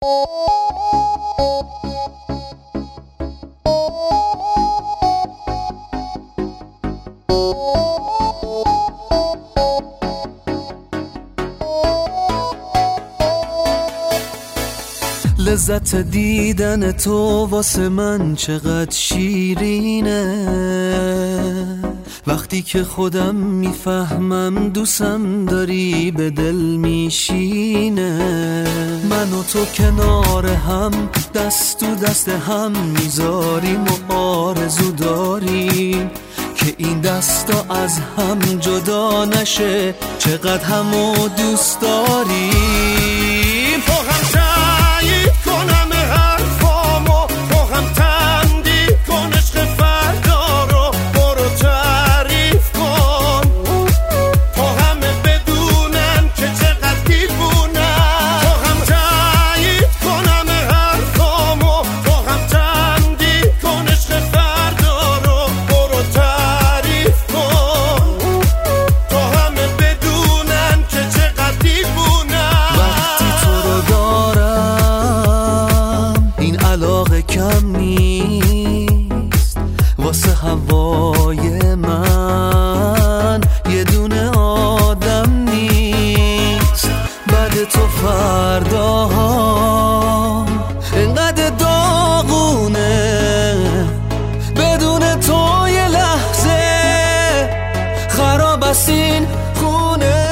لذت دیدن تو واسه من چقدر شیرینه، وقتی که خودم میفهمم دوستم داری به دل میشینه. من و تو کنار هم دست تو دست هم میذاریم و آرزو داریم که این دستا از هم جدا نشه، چقدر همو دوست داریم. کم نیست واسه هوای من، یه دونه آدم نیست بعد تو فرداها اینقدر داغونه، بدون تو یه لحظه خراب است این خونه.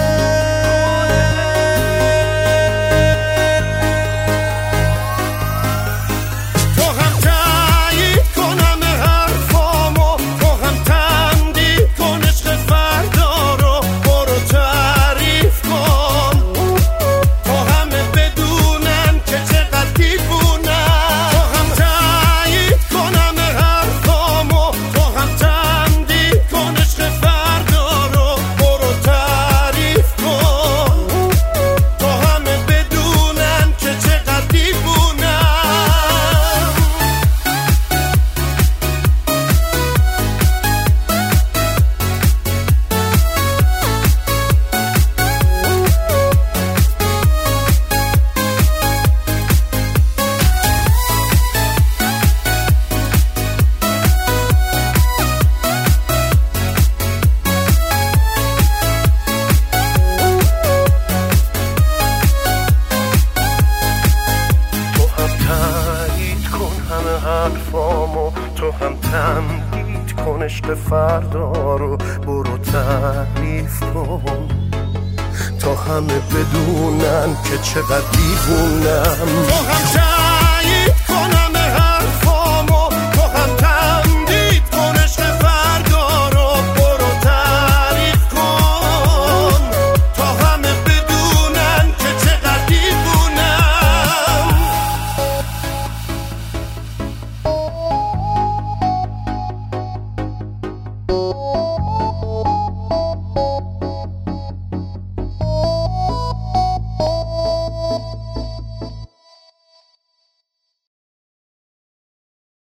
تو هم تمدید کن عشق فردا رو، برو تعریف کن تا همه بدونن که چقدر دیوونم. تو هم